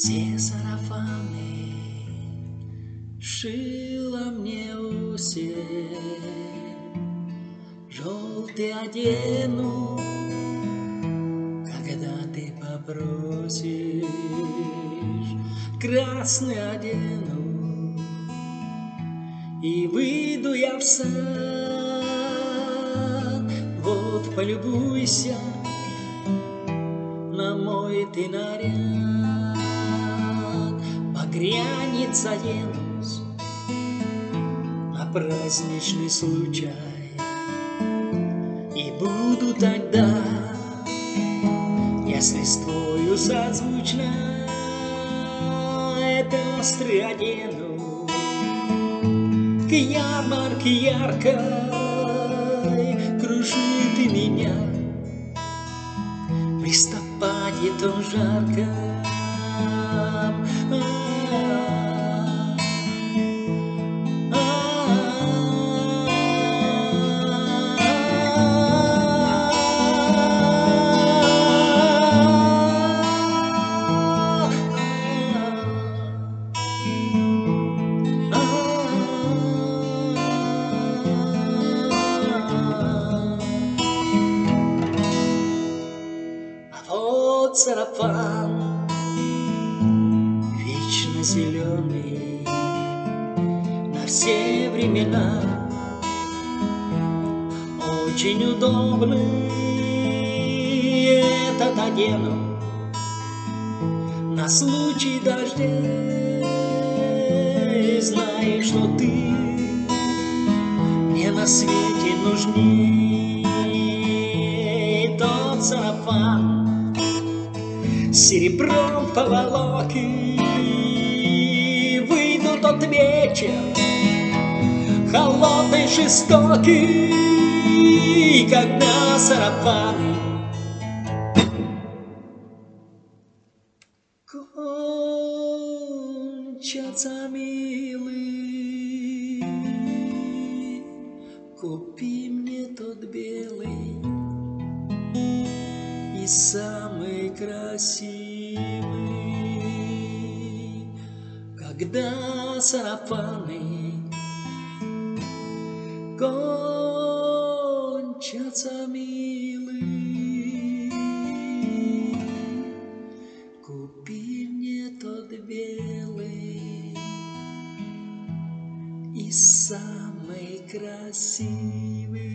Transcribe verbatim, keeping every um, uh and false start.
Все сарафаны шила мне усе, желтый одену, когда ты попросишь, красный одену, и выйду я в сад. Вот полюбуйся на мой ты наряд, погрянец оденусь на праздничный случай, и буду тогда я с листвою созвучна, пестрый одену к ярмарке яркой, кружит и меня в листопаде том жарком. Вот сарафан вечно зеленый на все времена, очень удобный этот одену на случай дождей. Знаешь, что ты мне на свете нужней. Тот сарафан серебром поволоки, выйду тот вечер холодный, жестокий, когда сарафаны кончатся, милый. Купи мне тот белый и самый красивый, когда сарафаны кончатся, милый. Купи мне тот белый и самый красивый.